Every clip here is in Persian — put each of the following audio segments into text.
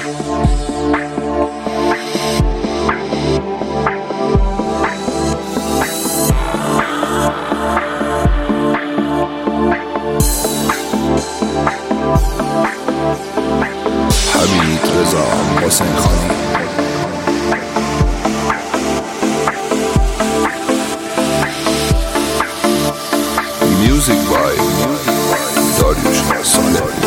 رضا حسین خانی. میوزیک بای داریوش سالاری.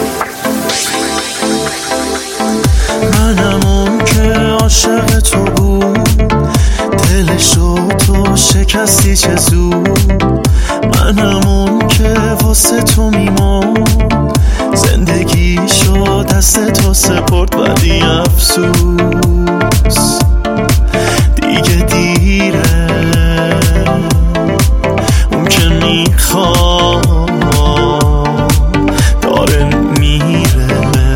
منم اون که عاشق تو بود، دلشو تو شکستی چه زود. منم اون که واسه تو میمون، زندگیشو دست تو سپرد ولی افسوس دیگه دیره. اون که میخوام داره میره.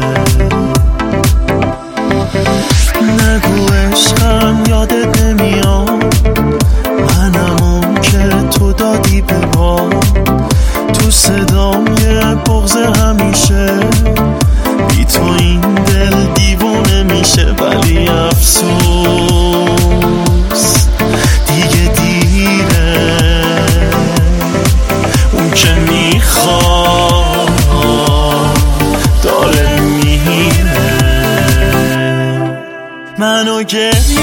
نگو عشقم یادت نمیاد، منم اون که تو دادی به ما. تو صدام یه بغض همیشه، بی تو این دل دیوونه میشه ولی افسوس دیگه دیره. اون که میخواد داره میره. منو گریه